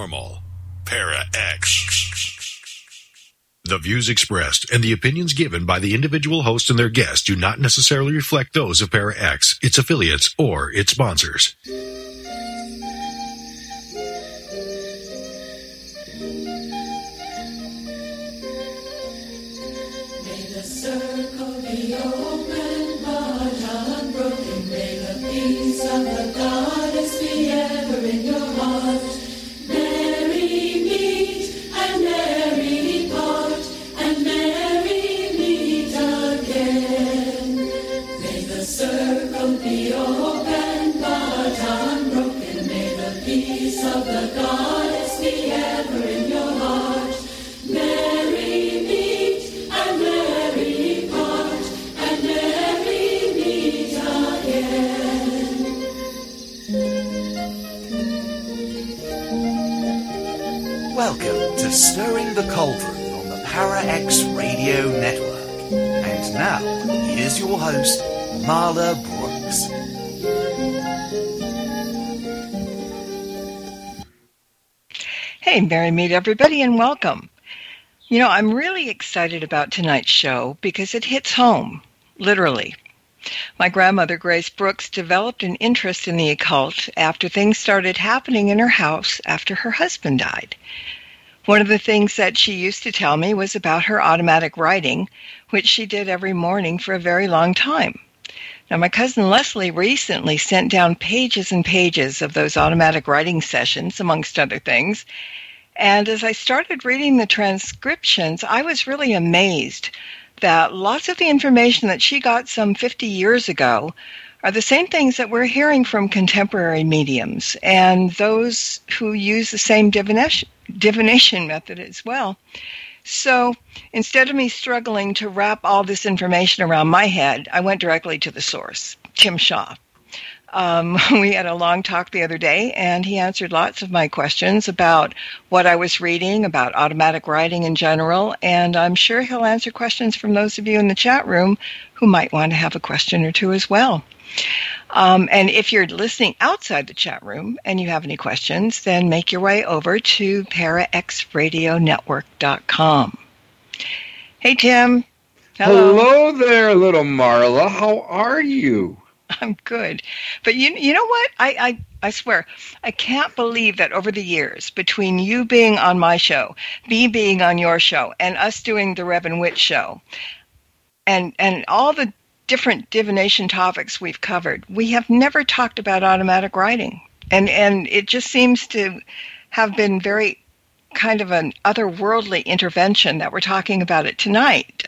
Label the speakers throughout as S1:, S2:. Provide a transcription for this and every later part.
S1: Paranormal. Para X. The views expressed and the opinions given by the individual host and their guests do not necessarily reflect those of Para X, its affiliates, or its sponsors.
S2: Welcome to Stirring the Cauldron on the Para X Radio Network. And now, here's your host, Marla Brooks.
S3: Hey, merry meet everybody and welcome. You know, I'm really excited about tonight's show because it hits home, literally. My grandmother, Grace Brooks, developed an interest in the occult after things started happening in her house after her husband died. One of the things that she used to tell me was about her automatic writing, which she did every morning for a very long time. Now, my cousin Leslie recently sent down pages and pages of those automatic writing sessions, amongst other things. And as I started reading the transcriptions, I was really amazed that lots of the information that she got some 50 years ago are the same things that we're hearing from contemporary mediums and those who use the same divination method as well. So instead of me struggling to wrap all this information around my head, I went directly to the source, Tim Shaw. We had a long talk the other day, and he answered lots of my questions about what I was reading, about automatic writing in general, and I'm sure he'll answer questions from those of you in the chat room who might want to have a question or two as well. And if you're listening outside the chat room and you have any questions, then make your way over to paraxradionetwork.com. Hey, Tim.
S4: Hello there, little Marla. How are you?
S3: I'm good. But you know what? I swear, I can't believe that over the years, between you being on my show, me being on your show, and us doing the Rev and Witch show, and all the different divination topics we've covered, we have never talked about automatic writing. And it just seems to have been very kind of an otherworldly intervention that we're talking about it tonight.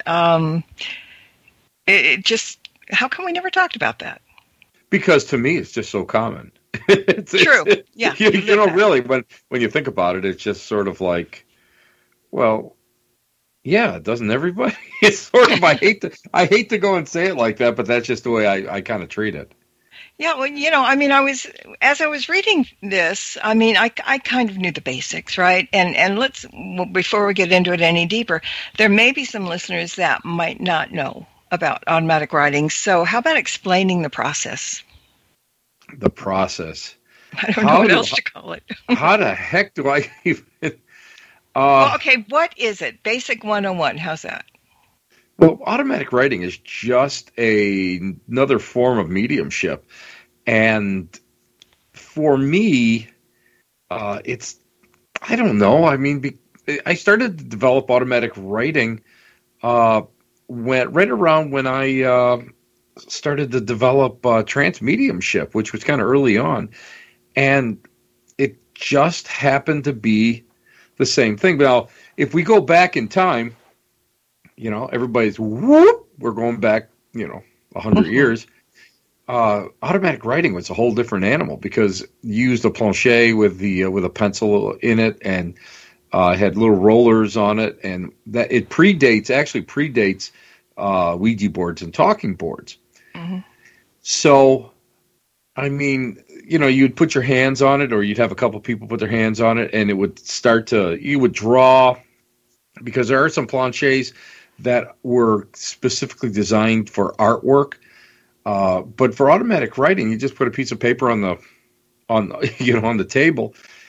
S3: How come we never talked about that?
S4: Because to me, it's just so common.
S3: True. Yeah.
S4: You know, really, when you think about it, it's just sort of like, well, yeah, doesn't everybody? It's sort of, I hate to go and say it like that, but that's just the way I kind of treat it.
S3: Yeah, well, you know, I mean, as I was reading this, I mean, I kind of knew the basics, right? And before we get into it any deeper, there may be some listeners that might not know about automatic writing. So how about explaining the process?
S4: The process.
S3: I don't know what else to call it.
S4: How the heck do I even...
S3: well, okay, what is it? Basic 101, how's that?
S4: Well, automatic writing is just another form of mediumship. And for me, it's, I don't know. I mean, I started to develop automatic writing right around when I started to develop trance mediumship, which was kind of early on. And it just happened to be the same thing. Now, if we go back in time, you know, everybody's whoop, we're going back, 100 years. Automatic writing was a whole different animal because you used a plancher with a pencil in it and had little rollers on it, and that it predates Ouija boards and talking boards. Mm-hmm. So, I mean, you'd put your hands on it, or you'd have a couple people put their hands on it, and it would you would draw, because there are some planchers that were specifically designed for artwork. But for automatic writing, you just put a piece of paper on the table,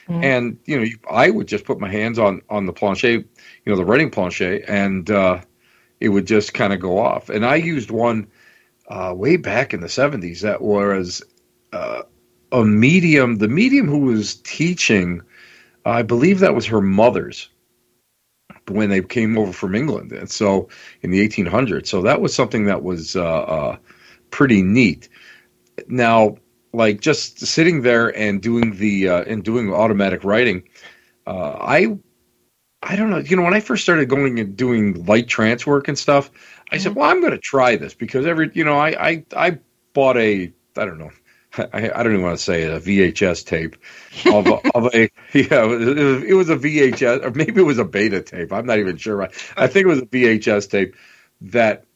S4: And, I would just put my hands on the planche, the writing planche, and it would just kind of go off. And I used one way back in the 70s that was a medium. The medium who was teaching, I believe that was her mother's when they came over from England. And so in the 1800s. So that was something that was pretty neat. Now, like just sitting there and doing doing automatic writing, I don't know. When I first started going and doing light trance work and stuff, I said, well, I'm going to try this because I bought I don't know. I don't even want to say it, a VHS tape of it was a VHS, or maybe it was a beta tape. I'm not even sure. I think it was a VHS tape that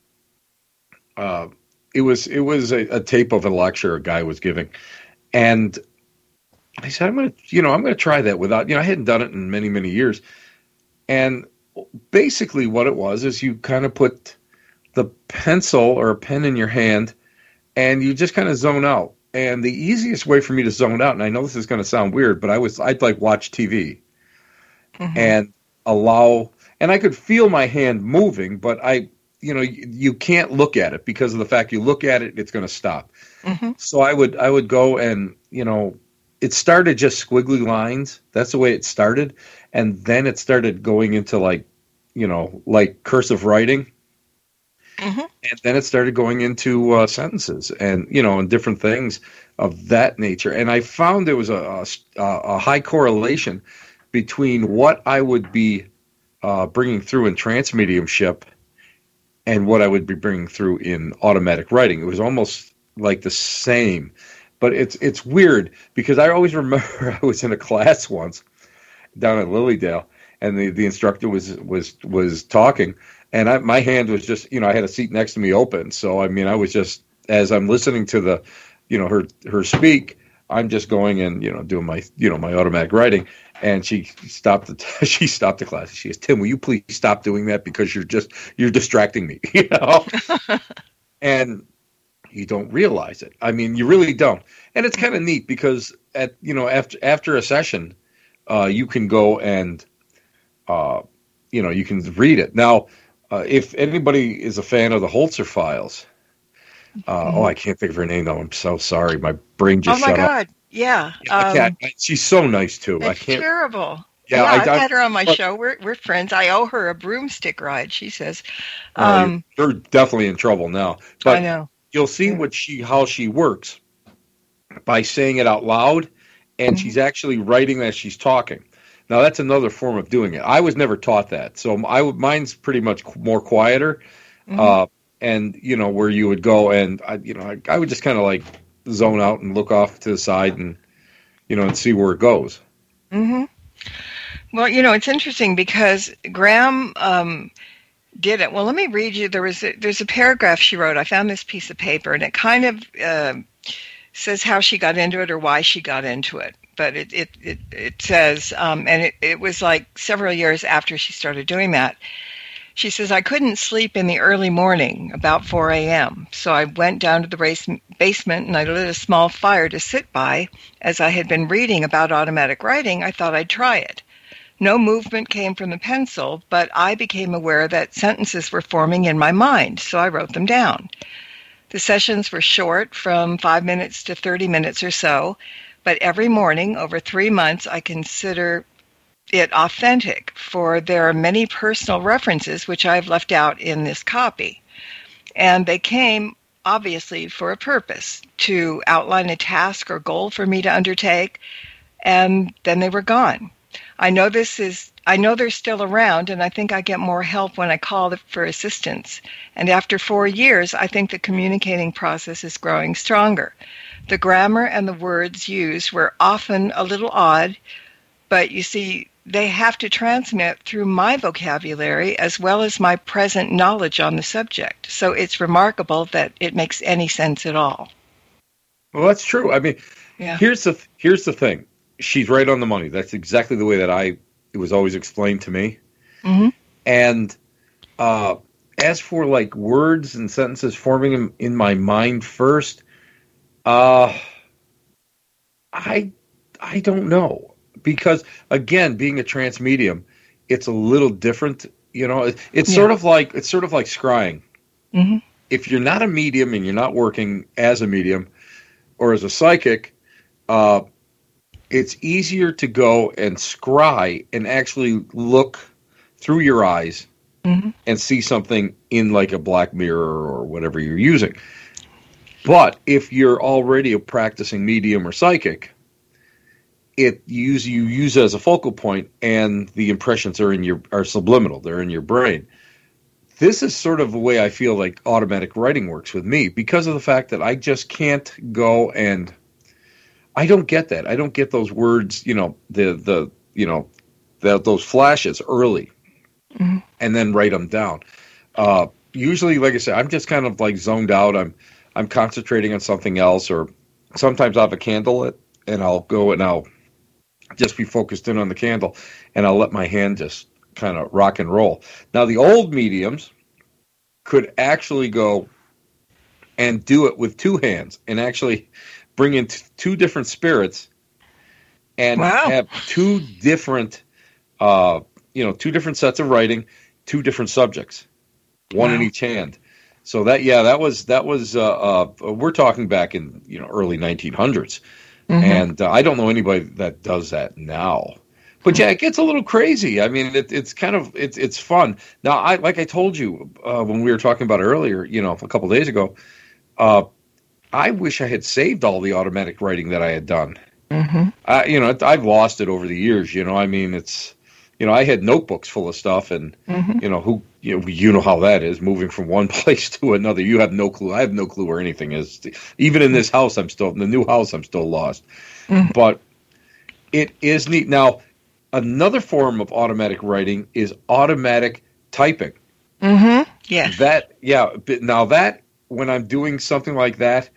S4: it was a tape of a lecture a guy was giving, and I said, I'm going to try that without, I hadn't done it in many, many years. And basically what it was is you kind of put the pencil or a pen in your hand and you just kind of zone out. And the easiest way for me to zone out, and I know this is going to sound weird, but I'd like watch TV and and I could feel my hand moving, but you can't look at it because of the fact you look at it, it's going to stop. So I would go and, it started just squiggly lines. That's the way it started. And then it started going into like cursive writing. And then it started going into sentences and, and different things of that nature. And I found there was a high correlation between what I would be bringing through in trance mediumship and what I would be bringing through in automatic writing. It was almost like the same. But it's weird because I always remember I was in a class once down at Lilydale, and the instructor was talking, and my hand was just, I had a seat next to me open. So, I was just, as I'm listening to the, her speak, I'm just going and, doing my, my automatic writing. And she stopped the class. She goes, Tim, will you please stop doing that because you're distracting me, And you don't realize it. You really don't. And it's kind of neat because after a session, you can go and, you can read it. Now, if anybody is a fan of the Holzer Files, I can't think of her name though. I'm so sorry. My brain just shut up. Oh my God.
S3: Yeah.
S4: She's so nice too.
S3: It's terrible.
S4: Yeah,
S3: I've had her on my show. We're friends. I owe her a broomstick ride, she says.
S4: You're definitely in trouble now. But
S3: I know.
S4: You'll see how she works by saying it out loud, and she's actually writing as she's talking. Now, that's another form of doing it. I was never taught that. So mine's pretty much more quieter. And, where you would go and, I would just kind of like zone out and look off to the side and, and see where it goes.
S3: Well, it's interesting because Graham did it. Well, let me read you. There's a paragraph she wrote. I found this piece of paper, and it kind of says how she got into it or why she got into it. But it says, and it was like several years after she started doing that. She says, I couldn't sleep in the early morning, about 4 a.m., so I went down to the basement and I lit a small fire to sit by. As I had been reading about automatic writing, I thought I'd try it. No movement came from the pencil, but I became aware that sentences were forming in my mind, so I wrote them down. The sessions were short, from 5 minutes to 30 minutes or so, but every morning, over 3 months, I consider it authentic, for there are many personal references which I've left out in this copy. And they came, obviously, for a purpose, to outline a task or goal for me to undertake, and then they were gone. I know they're still around, and I think I get more help when I call for assistance. And after 4 years, I think the communicating process is growing stronger. The grammar and the words used were often a little odd, but you see, they have to transmit through my vocabulary as well as my present knowledge on the subject. So it's remarkable that it makes any sense at all.
S4: Well, that's true. Here's the thing. She's right on the money. That's exactly the way that it was always explained to me. And as for like words and sentences forming in my mind first, I don't know. because again, being a trance medium, it's a little different. It's
S3: Yeah.
S4: sort of like scrying.
S3: Mm-hmm.
S4: If you're not a medium and you're not working as a medium or as a psychic, it's easier to go and scry and actually look through your eyes
S3: Mm-hmm.
S4: and see something in like a black mirror or whatever you're using. But if you're already a practicing medium or psychic, you use it as a focal point, and the impressions are subliminal. They're in your brain. This is sort of the way I feel like automatic writing works with me, because of the fact that I just can't go and I don't get that. I don't get those words, those flashes early,
S3: Mhm.
S4: and then write them down. Usually, like I said, I'm just kind of like zoned out. I'm concentrating on something else, or sometimes I'll have a candle lit, and I'll go and I'll just be focused in on the candle, and I'll let my hand just kind of rock and roll. Now, the old mediums could actually go and do it with two hands and actually bring in two different spirits and
S3: Wow.
S4: have two different sets of writing, two different subjects, one in
S3: Wow.
S4: each hand. So that was we're talking back in early 1900s,
S3: Mhm.
S4: and I don't know anybody that does that now. But yeah, it gets a little crazy. I mean, it's kind of it's fun. Now, like I told you when we were talking about it earlier, a couple days ago, I wish I had saved all the automatic writing that I had done.
S3: Mhm.
S4: I've lost it over the years. I mean, it's I had notebooks full of stuff, and
S3: Mhm.
S4: you know how that is, moving from one place to another. You have no clue. I have no clue where anything is. Even in this house, in the new house, I'm still lost.
S3: Mhm.
S4: But it is neat. Now, another form of automatic writing is automatic typing.
S3: Mhm. Yes.
S4: But now that when I'm doing something like that,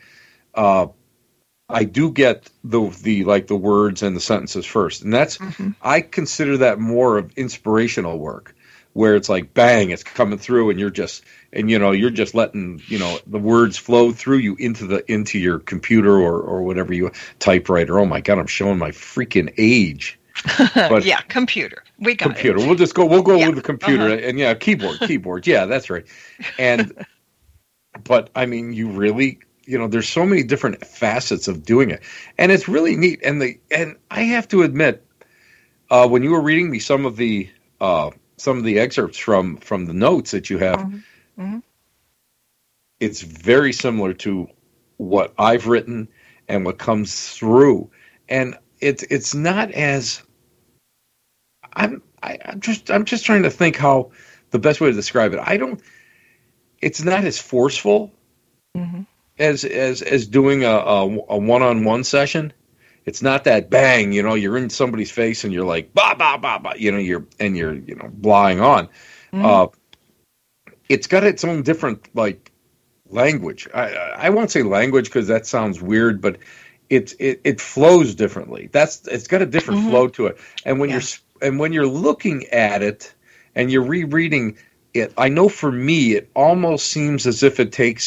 S4: I do get the words and the sentences first, and that's
S3: Mhm.
S4: I consider that more of inspirational work, where it's like bang, it's coming through, and you're just letting the words flow through you into your computer or whatever you typewriter. Oh my God, I'm showing my freaking age. But
S3: yeah, computer. We got
S4: computer.
S3: it.
S4: We'll go
S3: Yeah.
S4: with the computer,
S3: Uh-huh.
S4: and yeah, keyboard. Yeah, that's right. And but I mean, you really, there's so many different facets of doing it, and it's really neat. And I have to admit, when you were reading me some of the excerpts from the notes that you have,
S3: Mhm. Mhm.
S4: it's very similar to what I've written and what comes through, and it's not as I'm just trying to think how the best way to describe it. It's not as forceful
S3: Mhm.
S4: as doing a one-on-one session. It's not that bang, you're in somebody's face and you're like bah bah bah bah, you're blahing on.
S3: Mhm.
S4: It's got its own different like language. I won't say language because that sounds weird, but it flows differently. It's got a different
S3: Mhm.
S4: flow to it. And when
S3: Yeah.
S4: you're looking at it and you're rereading it, I know for me it almost seems as if it takes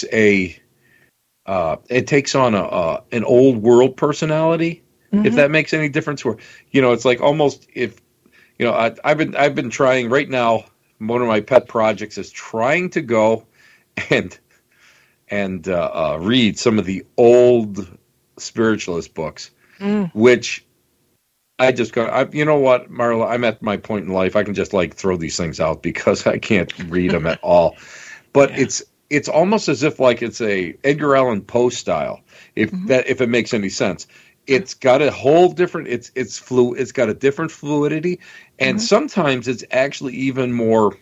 S4: on an old world personality, if
S3: Mhm.
S4: that makes any difference. Where it's like almost if I've been trying right now. One of my pet projects is trying to go and read some of the old spiritualist books,
S3: Mm.
S4: which I just got. You know what, Marla? I'm at my point in life. I can just like throw these things out because I can't read them at all. But
S3: Yeah.
S4: it's almost as if like it's a Edgar Allan Poe style, if
S3: Mhm.
S4: it makes any sense. It's got a whole different. It's got a different fluidity, and
S3: Mhm.
S4: sometimes it's actually even more.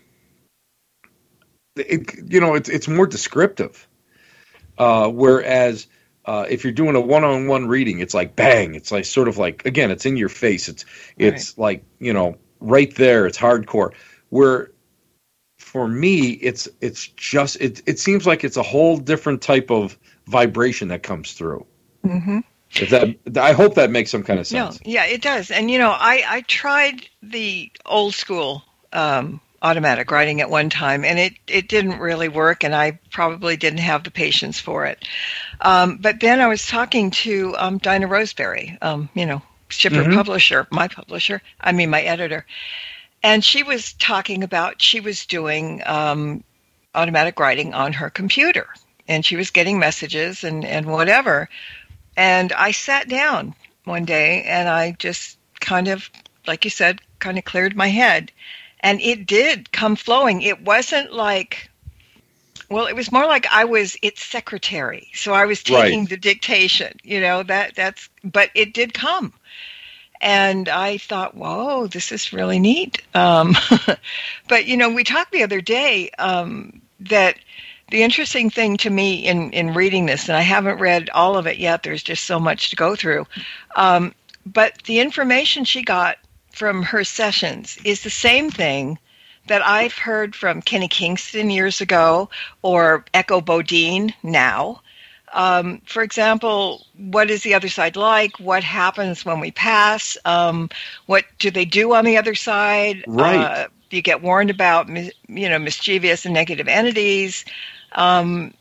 S4: It's more descriptive. Whereas if you're doing a one-on-one reading, it's like bang. It's like sort of like, again, it's in your face. It's like right there. It's hardcore. Where for me, it seems like it's a whole different type of vibration that comes through.
S3: Mhm.
S4: I hope that makes some kind of
S3: No,
S4: sense.
S3: yeah, it does. And I tried the old school automatic writing at one time, and it didn't really work, and I probably didn't have the patience for it. But then I was talking to Dinah Roseberry, Schiffer publisher, my editor. And she was talking about, she was doing automatic writing on her computer. And she was getting messages and whatever. And I sat down one day and I just kind of, like you said, kind of cleared my head. And it did come flowing. It wasn't like, well, it was more like I was its secretary. So I was taking the dictation, but it did come. And I thought, whoa, this is really neat. But, we talked the other day that the interesting thing to me in reading this, and I haven't read all of it yet, there's just so much to go through, but the information she got from her sessions is the same thing that I've heard from Kenny Kingston years ago or Echo Bodine now. For example, what is the other side like? What happens when we pass? What do they do on the other side?
S4: Right.
S3: Do you get warned about, mischievous and negative entities? And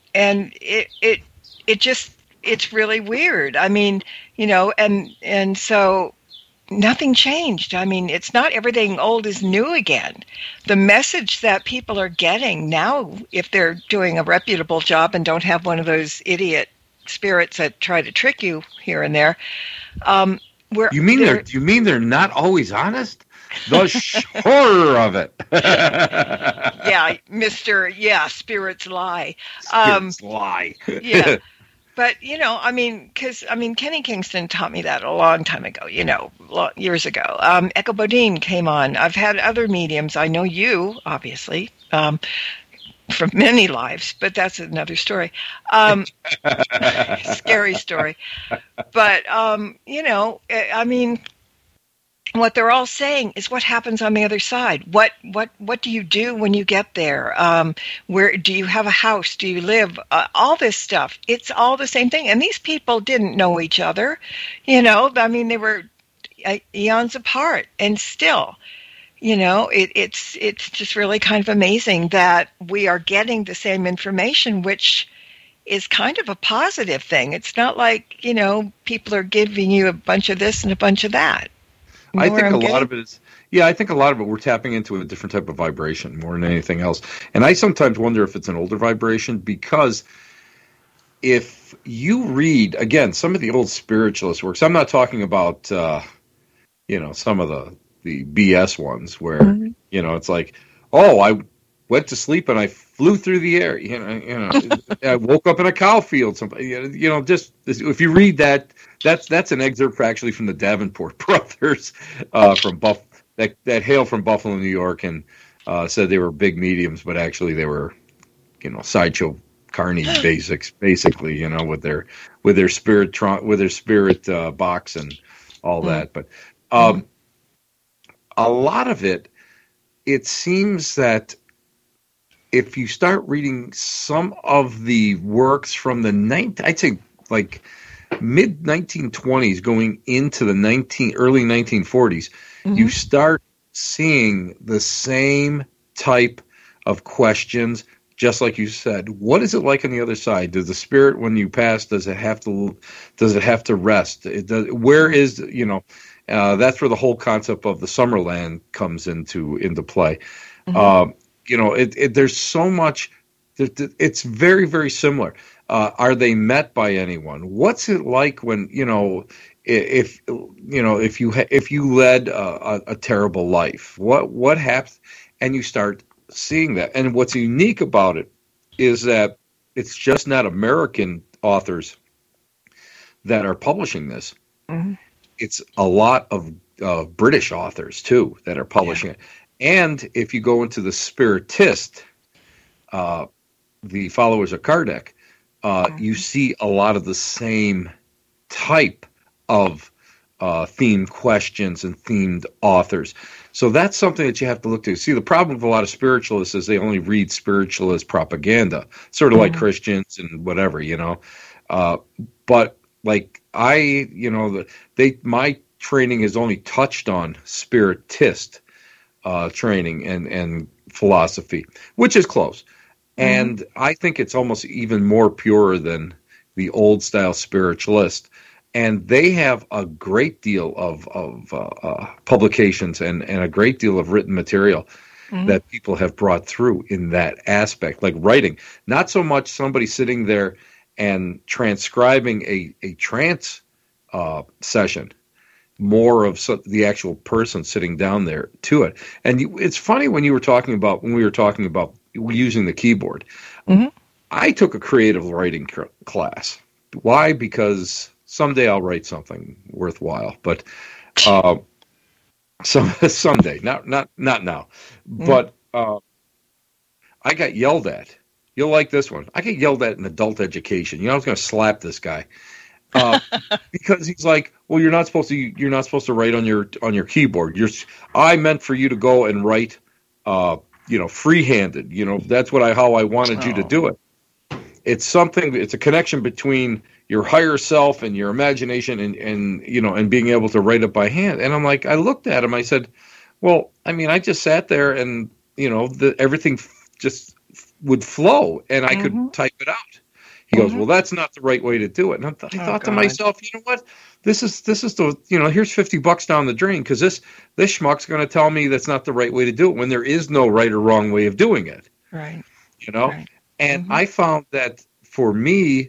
S3: it's really weird. I mean, and so nothing changed. I mean, it's not everything old is new again. The message that people are getting now, if they're doing a reputable job and don't have one of those idiot spirits that try to trick you here and there,
S4: you mean they're not always honest? The horror of it.
S3: Yeah, spirits lie.
S4: Spirits lie.
S3: Yeah. But, because Kenny Kingston taught me that a long time ago, years ago. Echo Bodine came on. I've had other mediums. I know you, obviously, from many lives, but that's another story. Scary story. But, what they're all saying is what happens on the other side. What do you do when you get there? Where do you have a house? Do you live? All this stuff. It's all the same thing. And these people didn't know each other. They were eons apart. And still, it's just really kind of amazing that we are getting the same information, which is kind of a positive thing. It's not like, people are giving you a bunch of this and a bunch of that.
S4: I think a lot of it we're tapping into a different type of vibration more than anything else. And I sometimes wonder if it's an older vibration, because if you read, again, some of the old spiritualist works, I'm not talking about, some of the BS ones where, it's like, oh, I went to sleep and I flew through the air. I woke up in a cow field. Just if you read that, that's an excerpt actually from the Davenport brothers from that hail from Buffalo, New York, and said they were big mediums, but actually they were, sideshow carny basics, basically, with their spirit box and all that. But a lot of it seems that if you start reading some of the works from the I'd say like mid 1920s going into the early 1940s, you start seeing the same type of questions. Just like you said, what is it like on the other side? Does the spirit, when you pass, does it have to rest? Where is that's where the whole concept of the Summerland comes into play. There's so much. It's very, very similar. Are they met by anyone? What's it like when if you led a terrible life? What happens? And you start seeing that. And what's unique about it is that it's just not American authors that are publishing this. It's a lot of British authors too that are publishing it. And if you go into the Spiritist, the followers of Kardec, you see a lot of the same type of themed questions and themed authors. So that's something that you have to look to. See, the problem with a lot of spiritualists is they only read spiritualist propaganda, sort of like Christians and whatever, but like my training has only touched on Spiritist training and philosophy, which is close. And I think it's almost even more pure than the old style spiritualist. And they have a great deal of publications and a great deal of written material that people have brought through in that aspect, like writing. Not so much somebody sitting there and transcribing a trance session, more of the actual person sitting down there to it. And it's funny when we were talking about using the keyboard. I took a creative writing class. Why? Because someday I'll write something worthwhile, but someday, not now. But I got yelled at. You'll like this one. I get yelled at in adult education. I was going to slap this guy because he's like, "Well, you're not supposed to write on your keyboard. I meant for you to go and write, freehanded. That's how I wanted you to do it. It's a connection between your higher self and your imagination and being able to write it by hand." And I'm like, I looked at him, I said, well, I mean, I just sat there and, everything just would flow and I could type it out. He goes, well, that's not the right way to do it. And I thought to myself, you know what? This is the, here's $50 down the drain because this schmuck's going to tell me that's not the right way to do it when there is no right or wrong way of doing it.
S3: Right.
S4: Right. And I found that for me,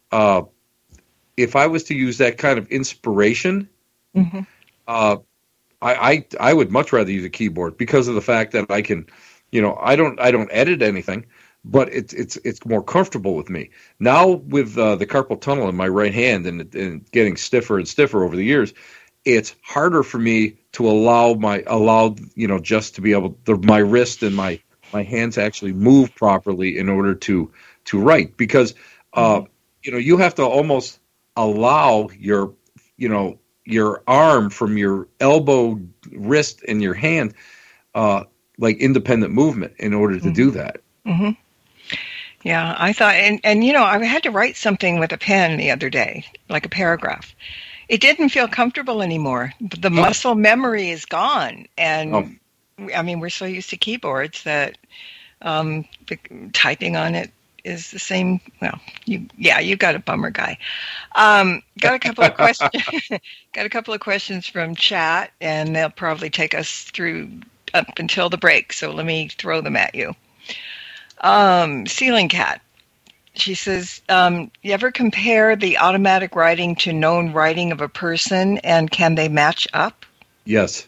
S4: if I was to use that kind of inspiration, I would much rather use a keyboard because of the fact that I can, I don't edit anything, but it's more comfortable with me now with the carpal tunnel in my right hand and getting stiffer and stiffer over the years. It's harder for me to allow just to be able my wrist and my hands actually move properly in order to write because you have to almost allow your arm from your elbow, wrist, and your hand like independent movement in order to do that.
S3: Yeah, I thought, and I had to write something with a pen the other day, like a paragraph. It didn't feel comfortable anymore. The muscle memory is gone, and I mean, we're so used to keyboards that typing on it is the same. Well, you got a bummer guy. Got a couple of questions. Got a couple of questions from chat, and they'll probably take us through up until the break. So let me throw them at you. Ceiling Cat. She says, you ever compare the automatic writing to known writing of a person, and can they match up?
S4: Yes.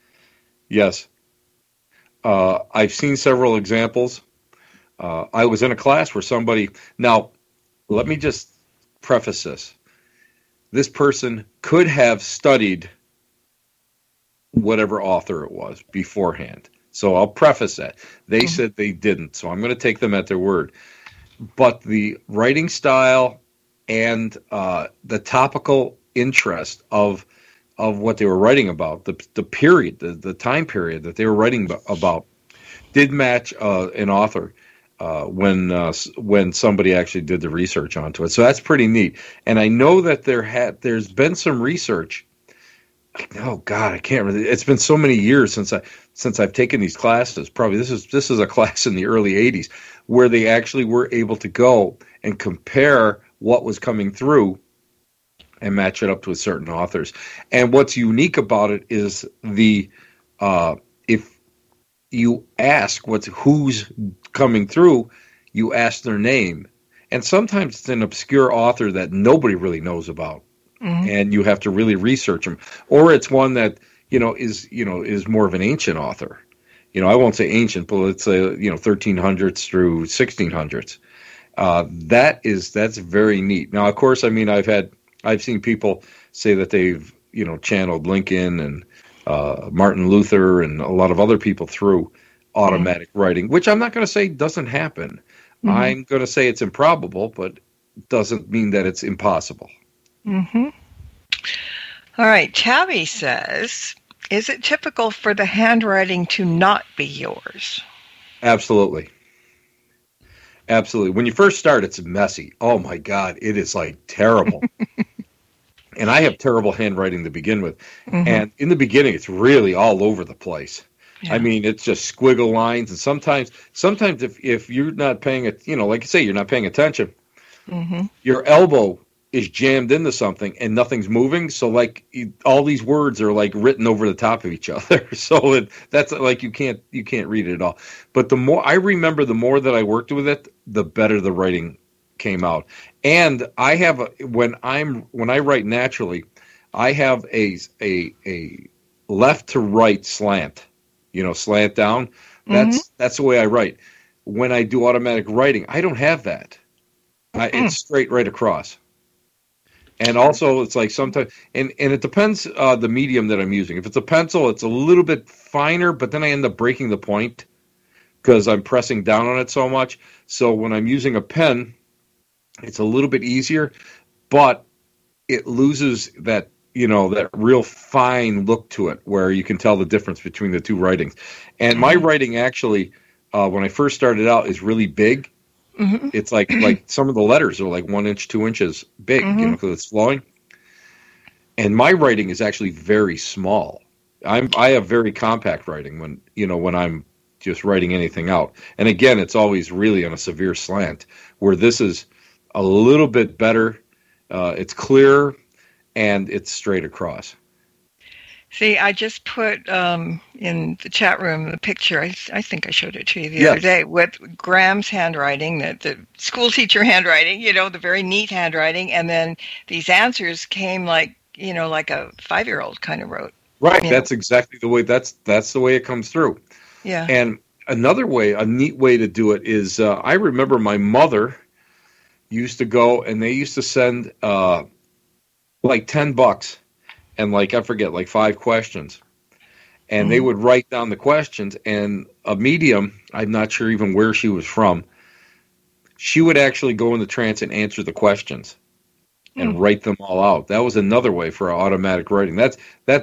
S4: I've seen several examples. I was in a class where somebody... Now, let me just preface this. This person could have studied whatever author it was beforehand. So I'll preface that. They said they didn't, so I'm going to take them at their word. But the writing style and the topical interest of what they were writing about, the period, the time period that they were writing about, did match an author when somebody actually did the research onto it. So that's pretty neat. And I know that there's been some research. Oh God, I can't really. It's been so many years since I've taken these classes. Probably this is a class in the early '80s where they actually were able to go and compare what was coming through and match it up to certain authors. And what's unique about it is if you ask who's coming through, you ask their name, and sometimes it's an obscure author that nobody really knows about. And you have to really research them, or it's one that is more of an ancient author. I won't say ancient, but let's say 1300s through 1600s. That's very neat. Now, of course, I mean I've seen people say that they've channeled Lincoln and Martin Luther and a lot of other people through automatic writing, which I'm not going to say doesn't happen. I'm going to say it's improbable, but doesn't mean that it's impossible.
S3: All right. Tabby says, is it typical for the handwriting to not be yours?
S4: Absolutely. When you first start, it's messy. Oh my God, it is like terrible. And I have terrible handwriting to begin with. And in the beginning, it's really all over the place. Yeah. I mean, it's just squiggle lines. And sometimes if you're not paying it, like you say, you're not paying attention, your elbow is jammed into something and nothing's moving. So like all these words are like written over the top of each other. So that's like you can't read it at all. But the more I remember, the more that I worked with it, the better the writing came out. And I have when I write naturally, I have a left to right slant, slant down. That's the way I write. When I do automatic writing, I don't have that. It's straight right across. And also, it's like sometimes, and it depends the medium that I'm using. If it's a pencil, it's a little bit finer, but then I end up breaking the point because I'm pressing down on it so much. So when I'm using a pen, it's a little bit easier, but it loses that, that real fine look to it where you can tell the difference between the two writings. And my writing actually, when I first started out, is really big. Mm-hmm. It's like some of the letters are like 1 inch, 2 inches big, because it's flowing. And my writing is actually very small. I have very compact writing when I'm just writing anything out. And again, it's always really on a severe slant, where this is a little bit better. It's clearer and it's straight across.
S3: See, I just put in the chat room the picture. I think I showed it to you the other day with Graham's handwriting, the school teacher handwriting, the very neat handwriting, and then these answers came like a 5-year-old kind of wrote.
S4: Right. That's exactly the way. That's the way it comes through.
S3: Yeah.
S4: And another way, a neat way to do it is, I remember my mother used to go and they used to send like $10. And I forget, 5 questions. And they would write down the questions. And a medium, I'm not sure even where she was from, she would actually go into trance and answer the questions and write them all out. That was another way for automatic writing. That's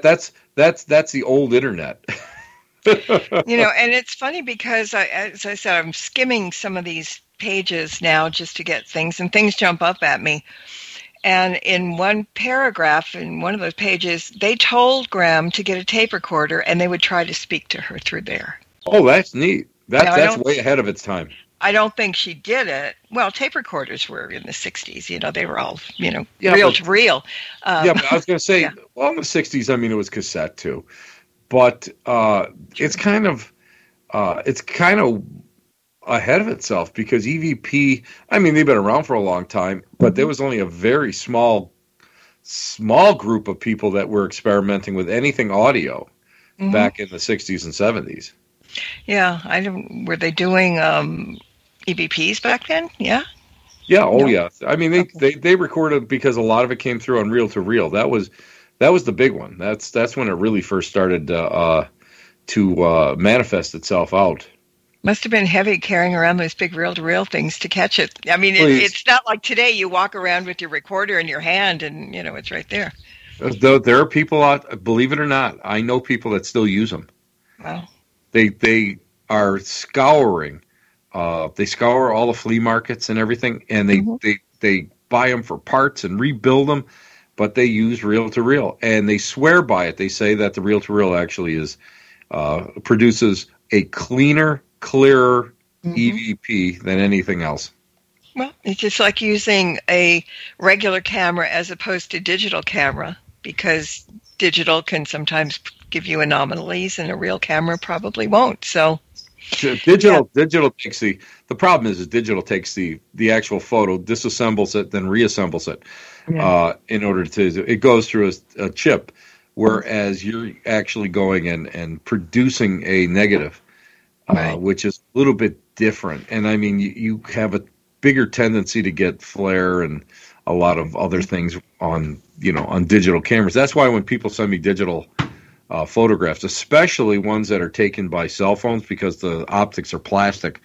S4: the old internet.
S3: And it's funny because, as I said, I'm skimming some of these pages now just to get things, and things jump up at me. And in one paragraph, in one of those pages, they told Graham to get a tape recorder, and they would try to speak to her through there.
S4: Oh, that's neat. That's way ahead of its time.
S3: I don't think she did it. Well, tape recorders were in the 60s. They were all, reel to reel.
S4: But I was going to say, well, in the 60s, it was cassette too. But it's kind of ahead of itself because EVP, they've been around for a long time, but there was only a very small group of people that were experimenting with anything audio back in the 60s and 70s.
S3: Yeah, were they doing EVPs back then? Yeah.
S4: Yeah. Oh, no. Yeah. They recorded because a lot of it came through on reel to reel. That was the big one. That's when it really first started to manifest itself out.
S3: Must have been heavy carrying around those big reel-to-reel things to catch it. It's not like today you walk around with your recorder in your hand and, it's right there.
S4: There are people out, believe it or not, I know people that still use them.
S3: Wow.
S4: They are scouring. They scour all the flea markets and everything, and they buy them for parts and rebuild them, but they use reel-to-reel. And they swear by it. They say that the reel-to-reel actually produces a clearer EVP than anything else.
S3: Well, it's just like using a regular camera as opposed to digital camera, because digital can sometimes give you anomalies and a real camera probably won't. So
S4: digital takes the problem is digital takes the actual photo, disassembles it, then reassembles it in order to, it goes through a chip, whereas you're actually going and producing a negative. Which is a little bit different. And you have a bigger tendency to get flare and a lot of other things on digital cameras. That's why when people send me digital photographs, especially ones that are taken by cell phones because the optics are plastic,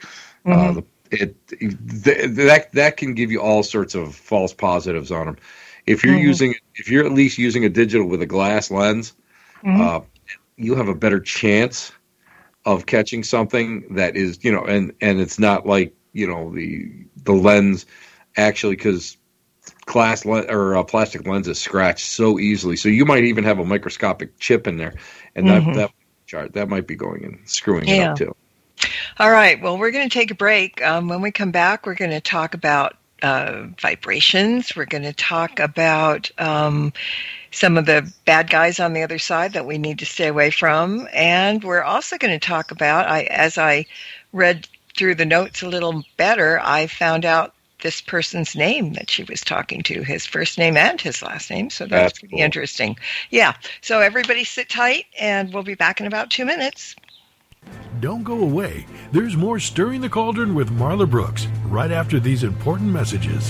S4: that can give you all sorts of false positives on them. If you're at least using a digital with a glass lens, you have a better chance of catching something that is, and it's not like, the lens actually, because plastic lenses scratch so easily. So you might even have a microscopic chip in there, and that might be going and screwing it up too.
S3: All right. Well, we're going to take a break. When we come back, we're going to talk about vibrations. We're going to talk about some of the bad guys on the other side that we need to stay away from. And we're also going to talk about, as I read through the notes a little better, I found out this person's name that she was talking to, his first name and his last name. So that's pretty cool. Interesting. Yeah. So everybody sit tight, and we'll be back in about 2 minutes.
S1: Don't go away. There's more Stirring the Cauldron with Marla Brooks right after these important messages.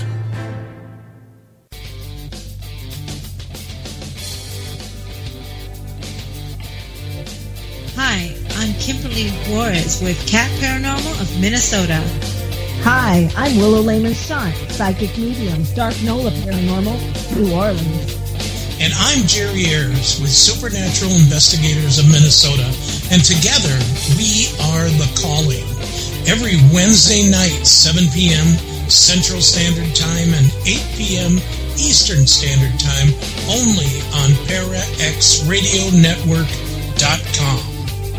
S5: Hi, I'm Kimberly Juarez with Cat Paranormal of Minnesota.
S6: Hi, I'm Willow Lehman-Shunt, Psychic Medium, Dark Nola Paranormal, New Orleans.
S7: And I'm Jerry Ayers with Supernatural Investigators of Minnesota. And together, we are The Calling. Every Wednesday night, 7 p.m. Central Standard Time and 8 p.m. Eastern Standard Time, only on ParaXRadioNetwork.com.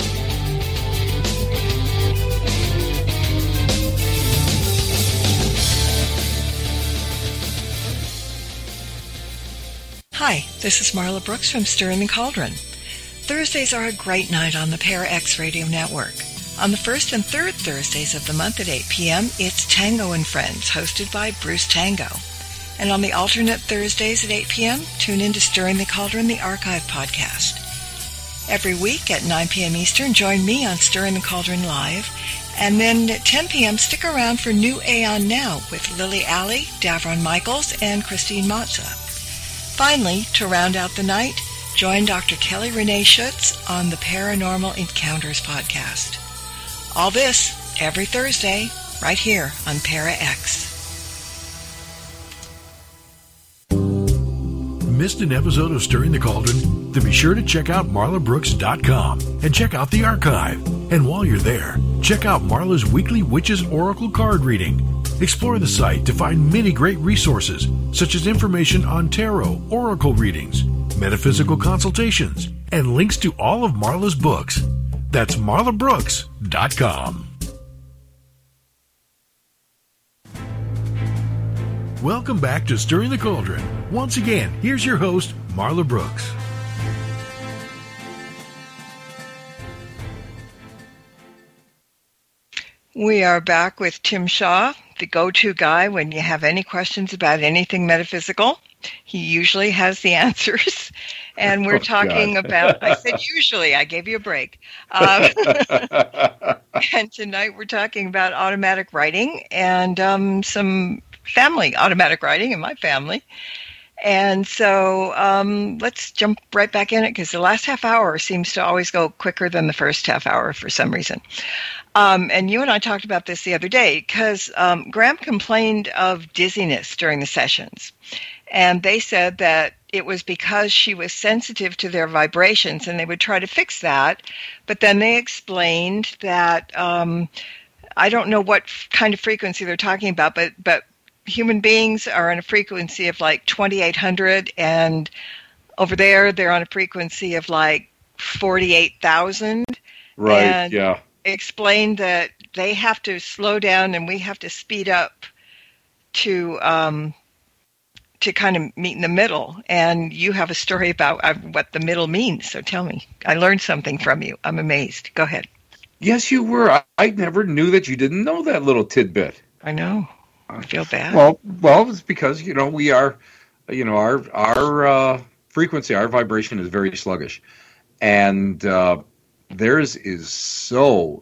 S3: Hi, this is Marla Brooks from Stirring the Cauldron. Thursdays are a great night on the ParaX Radio Network. On the first and third Thursdays of the month at 8 p.m., it's Tango and Friends, hosted by Bruce Tango. And on the alternate Thursdays at 8 p.m., tune in to Stirring the Cauldron, the archive podcast. Every week at 9 p.m. Eastern, join me on Stirring the Cauldron Live. And then at 10 p.m., stick around for New Aeon Now with Lily Alley, Davron Michaels, and Christine Matza. Finally, to round out the night, join Dr. Kelly Renee Schutz on the Paranormal Encounters podcast. All this every Thursday, right here on ParaX.
S1: Missed an episode of Stirring the Cauldron? Then be sure to check out marlabrooks.com and check out the archive. And while you're there, check out Marla's weekly Witches Oracle card reading. Explore the site to find many great resources, such as information on tarot, oracle readings, metaphysical consultations, and links to all of Marla's books. That's marlabrooks.com. Welcome back to Stirring the Cauldron. Once again, here's your host, Marla Brooks.
S3: We are back with Tim Shaw, the go-to guy when you have any questions about anything metaphysical. He usually has the answers. And we're talking about, I said usually, I gave you a break. And tonight we're talking about automatic writing and some family automatic writing in my family. And so let's jump right back in it, because the last half hour seems to always go quicker than the first half hour for some reason. And you and I talked about this the other day, because Graham complained of dizziness during the sessions. And they said that it was because she was sensitive to their vibrations, and they would try to fix that. But then they explained that, I don't know what kind of frequency they're talking about, but human beings are on a frequency of like 2,800, and over there they're on a frequency of like 48,000.
S4: Right,
S3: and
S4: yeah.
S3: Explained that they have to slow down and we have to speed up to kind of meet in the middle. And you have a story about what the middle means, so tell me. I learned something from you. I'm amazed. Go ahead.
S4: Yes, you were. I never knew that you didn't know that little tidbit.
S3: I know. I feel bad.
S4: Well, it's because, we are, our frequency, our vibration is very sluggish. And theirs is so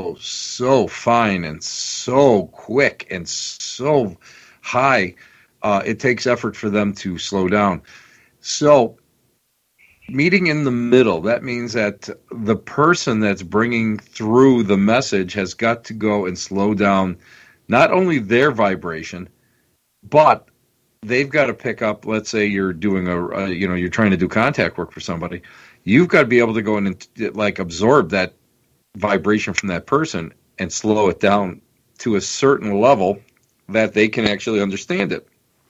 S4: fine and so quick and so high. It takes effort for them to slow down. So meeting in the middle, that means that the person that's bringing through the message has got to go and slow down not only their vibration, but they've got to pick up, let's say you're doing you're trying to do contact work for somebody. You've got to be able to go in and absorb that vibration from that person and slow it down to a certain level that they can actually understand it.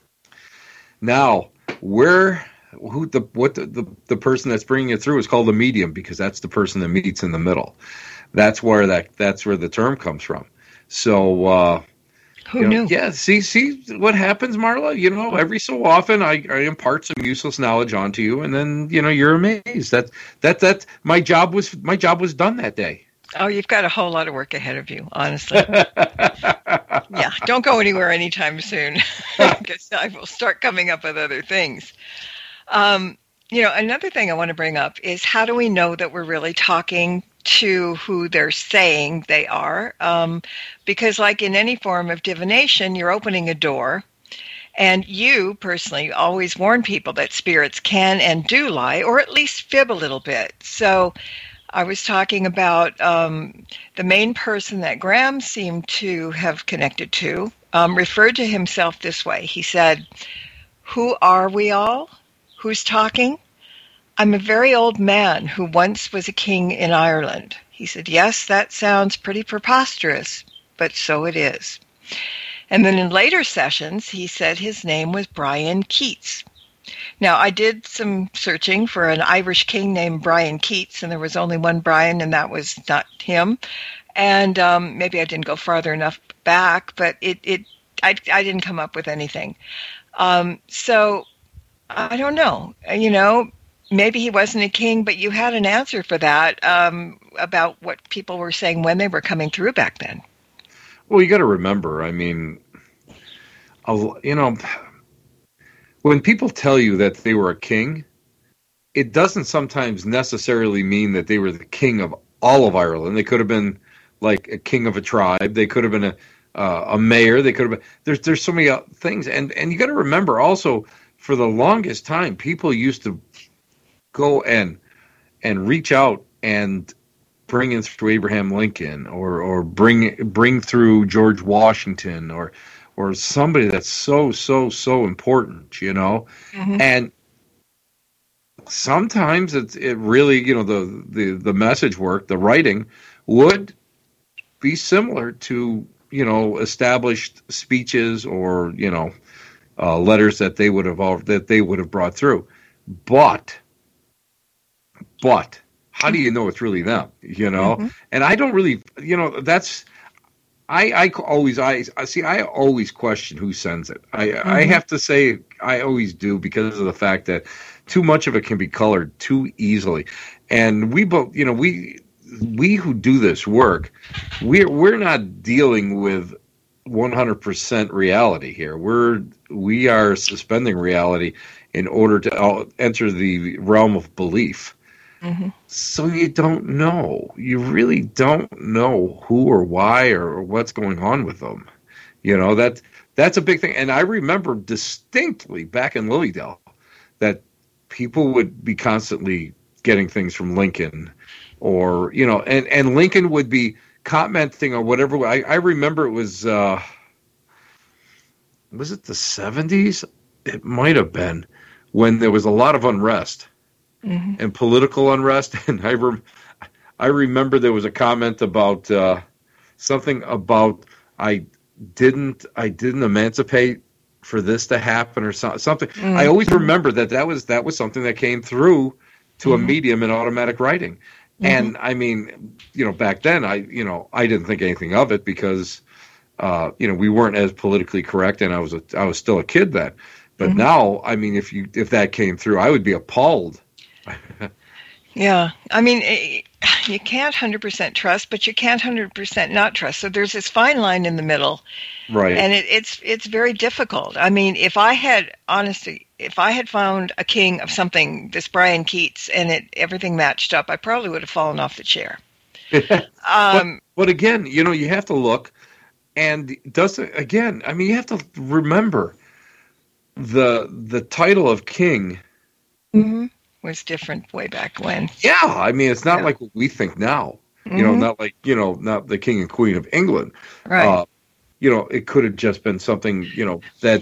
S4: Now, the person that's bringing it through is called a medium, because that's the person that meets in the middle. That's where the term comes from. So
S3: Who knew?
S4: Yeah, see what happens, Marla? Every so often I impart some useless knowledge onto you, and then you're amazed. That my job was done that day.
S3: Oh, you've got a whole lot of work ahead of you, honestly. Yeah, don't go anywhere anytime soon, because I will start coming up with other things. Another thing I want to bring up is, how do we know that we're really talking to who they're saying they are? Because like in any form of divination, you're opening a door, and you personally always warn people that spirits can and do lie, or at least fib a little bit. So I was talking about the main person that Graham seemed to have connected to referred to himself this way. He said, "Who are we all? Who's talking? I'm a very old man who once was a king in Ireland." He said, "Yes, that sounds pretty preposterous, but so it is." And then in later sessions, he said his name was Brian Keats. Now, I did some searching for an Irish king named Brian Keats, and there was only one Brian, and that was not him. And maybe I didn't go farther enough back, but I didn't come up with anything. So I don't know. Maybe he wasn't a king, but you had an answer for that about what people were saying when they were coming through back then.
S4: Well, you got to remember, when people tell you that they were a king, it doesn't sometimes necessarily mean that they were the king of all of Ireland. They could have been like a king of a tribe. They could have been a mayor. They could have been. There's so many things, and you got to remember also, for the longest time, people used to go and reach out and bring in through Abraham Lincoln, or bring through George Washington, or somebody that's so important,
S3: Mm-hmm.
S4: And sometimes it really, the message work, the writing would be similar to, established speeches or, letters that they would have brought through. But how do you know it's really them?
S3: Mm-hmm.
S4: And I don't really, that's. I always question who sends it. I have to say I always do, because of the fact that too much of it can be colored too easily. And we both, we who do this work, we're not dealing with 100% reality here. We are suspending reality in order to enter the realm of belief.
S3: Mm-hmm.
S4: So you don't know. You really don't know who or why or what's going on with them. That's a big thing. And I remember distinctly back in Lilydale that people would be constantly getting things from Lincoln, or and Lincoln would be commenting on whatever. I remember it was it the 70s? It might have been, when there was a lot of unrest.
S3: Mm-hmm.
S4: And political unrest, and I remember there was a comment about something about I didn't emancipate for this to happen, or something.
S3: Mm-hmm.
S4: I always remember that was something that came through to
S3: Mm-hmm.
S4: a medium in automatic writing. Mm-hmm. And back then I didn't think anything of it, because we weren't as politically correct, and I was still a kid then. But
S3: Mm-hmm.
S4: now, if that came through, I would be appalled.
S3: Yeah. You can't 100% trust, but you can't 100% not trust. So there's this fine line in the middle.
S4: Right.
S3: And it's very difficult. If I had found a king of something, this Brian Keats, and everything matched up, I probably would have fallen off the chair.
S4: But again, you have to look, and you have to remember the title of king.
S3: Mm-hmm. Was different way back when.
S4: Yeah, it's not like what we think now.
S3: Mm-hmm.
S4: Not like not the king and queen of England.
S3: Right.
S4: It could have just been something that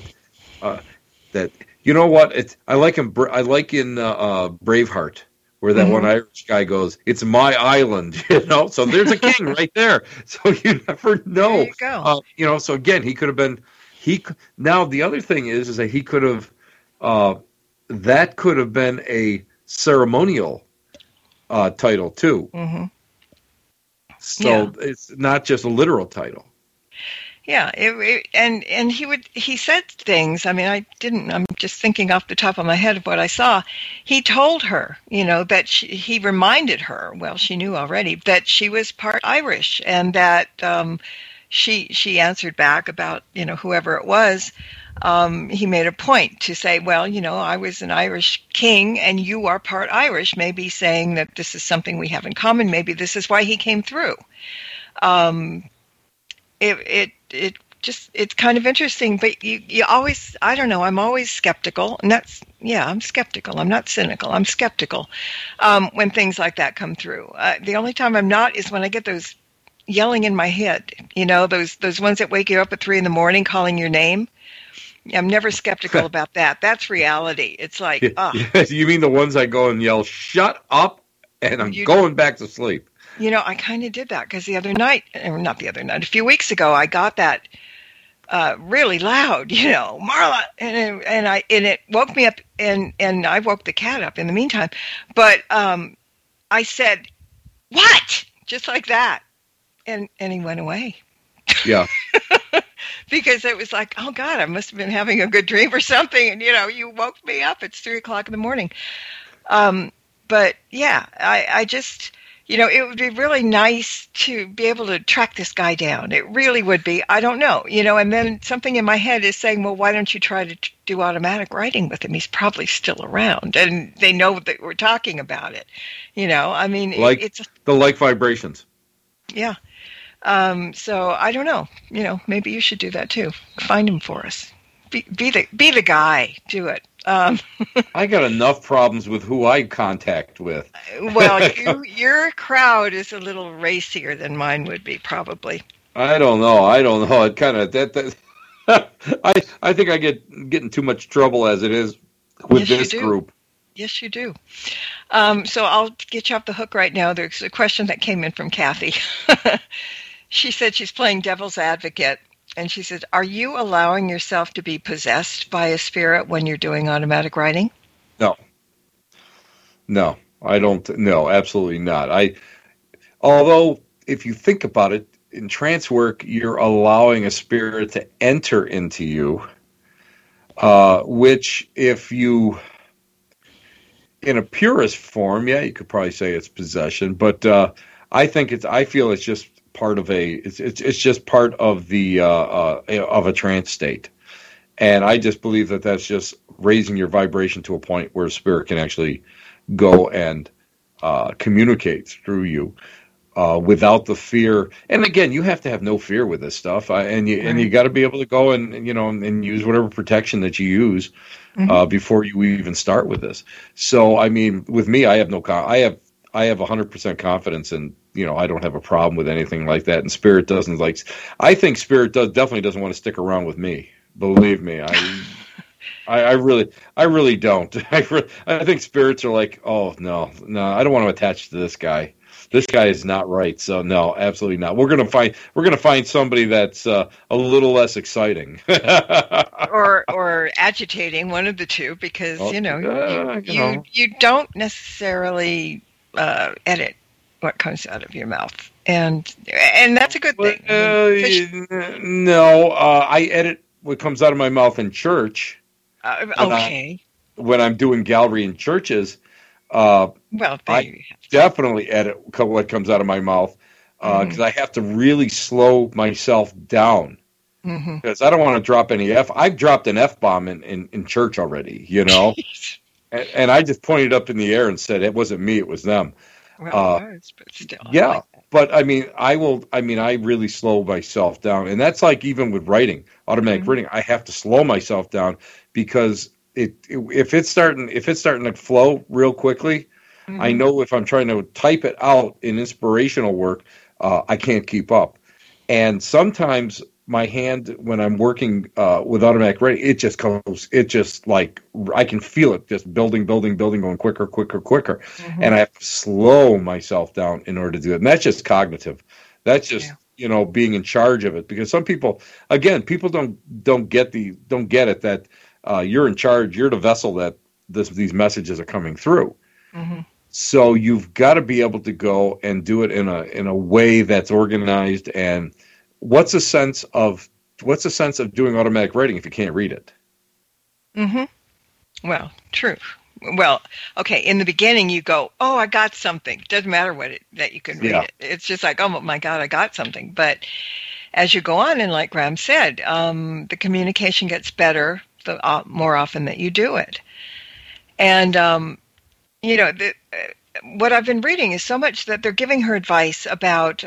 S4: what I like in Braveheart, where that
S3: Mm-hmm.
S4: one Irish guy goes, "It's my island," So there's a king right there. So you never know.
S3: There you go.
S4: So again, he could have been. Now the other thing is that he could have. That could have been a ceremonial title too.
S3: Mm-hmm.
S4: So It's not just a literal title.
S3: Yeah, and he said things. I mean, I'm just thinking off the top of my head of what I saw. He told her, that he reminded her, well, she knew already, that she was part Irish, and that she answered back about, whoever it was. He made a point to say, well, I was an Irish king and you are part Irish, maybe saying that this is something we have in common. Maybe this is why he came through. It's kind of interesting, but you always, I don't know, I'm always skeptical, and I'm skeptical. I'm not cynical. I'm skeptical when things like that come through. The only time I'm not is when I get those yelling in my head, those ones that wake you up at 3 a.m. calling your name. I'm never skeptical about that. That's reality. It's like,
S4: You mean the ones I go and yell, shut up, and I'm going back to sleep.
S3: I kind of did that because a few weeks ago, I got that really loud, Marla, and it woke me up, and I woke the cat up in the meantime. But I said, "What?" just like that, and he went away.
S4: Yeah.
S3: Because it was like, oh God, I must have been having a good dream or something, and you woke me up. It's 3:00 in the morning. But yeah, I just. It would be really nice to be able to track this guy down. It really would be. I don't know, and then something in my head is saying, well, why don't you try to do automatic writing with him? He's probably still around, and they know that we're talking about it. I mean, it's
S4: the like vibrations.
S3: Yeah. So I don't know, maybe you should do that too. Find him for us. Be the guy. Do it.
S4: I got enough problems with who I contact with.
S3: Well, your crowd is a little racier than mine would be, probably.
S4: I don't know. It kind of that. I think I get in too much trouble as it is with this group.
S3: Yes, you do. So I'll get you off the hook right now. There's a question that came in from Kathy. She said she's playing devil's advocate. And she says, are you allowing yourself to be possessed by a spirit when you're doing automatic writing?
S4: No, I don't. No, absolutely not. Although, if you think about it, in trance work, you're allowing a spirit to enter into you, which if you, in a purist form, yeah, you could probably say it's possession. But I feel it's just part of it's just part of the of a trance state, and I just believe that that's just raising your vibration to a point where a spirit can actually go and communicate through you without the fear. And again, you have to have no fear with this stuff, and you got to be able to go and use whatever protection that you use before you even start with this. So I mean, with me, I have 100% confidence in. I don't have a problem with anything like that, and Spirit doesn't I think Spirit definitely doesn't want to stick around with me. Believe me, I really don't. I think spirits are like, oh no, I don't want to attach to this guy. This guy is not right. So no, absolutely not. We're gonna find somebody that's a little less exciting,
S3: or agitating, one of the two, because you don't necessarily edit what comes out of your mouth, and that's a good thing.
S4: I edit what comes out of my mouth in church.
S3: Okay.
S4: When I'm doing gallery in churches, I definitely edit what comes out of my mouth because I have to really slow myself down because I don't want to drop any F. I've dropped an F-bomb in church already, and I just pointed up in the air and said it wasn't me, it was them.
S3: Well, it was, but still.
S4: Yeah,
S3: like
S4: but I mean, I really slow myself down, and that's like even with writing, automatic writing, I have to slow myself down because if it's starting to flow real quickly, I know if I'm trying to type it out in inspirational work, I can't keep up, and sometimes my hand when I'm working with automatic writing, it just like I can feel it just building, going quicker, and I have to slow myself down in order to do it. And that's just cognitive. That's just being in charge of it. Because some people, again, don't get it that you're in charge. You're the vessel that these messages are coming through. So you've got to be able to go and do it in a way that's organized. And what's a sense of what's the sense of doing automatic writing if you can't read it?
S3: Mm-hmm. Well, true. Well, okay, in the beginning you go, oh, I got something. Doesn't matter that you can read it. It's just like, oh my God, I got something. But as you go on, and like Graham said, the communication gets better the more often that you do it. And, what I've been reading is so much that they're giving her advice about